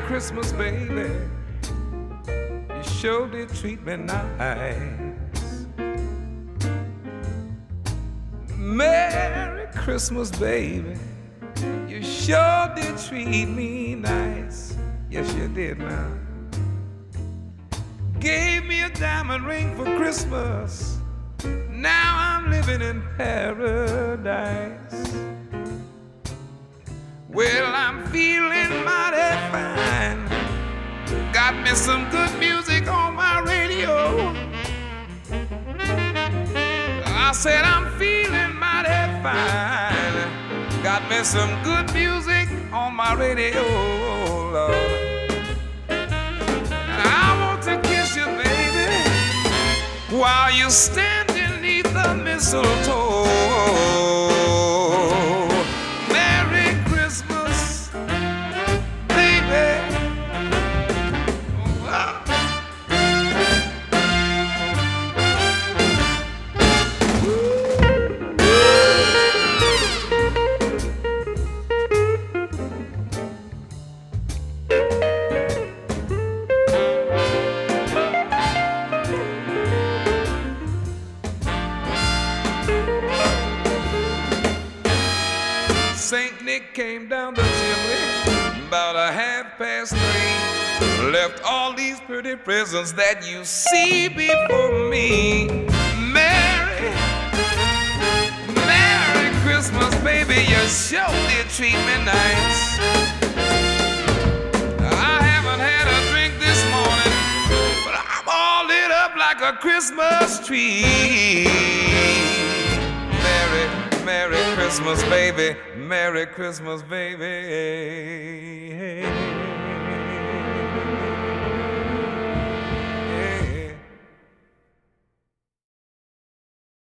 Christmas, baby. You sure did treat me nice. Merry Christmas, baby. You sure did treat me nice. Yes, you did, now. Gave me a diamond ring for Christmas. Now I'm living in paradise. Well, I'm feeling mighty fine. Got me some good music on my radio. I said I'm feeling mighty fine. Got me some good music on my radio, Lord. And I want to kiss you, baby, while you're standing neath the mistletoe. Merry Christmas, baby. Saint Nick came down the chimney about 3:30. Left all these pretty presents that you see before me. Merry Christmas, baby, you sure did treat me nice. I haven't had a drink this morning, but I'm all lit up like a Christmas tree. Merry Christmas, baby. Merry Christmas, baby.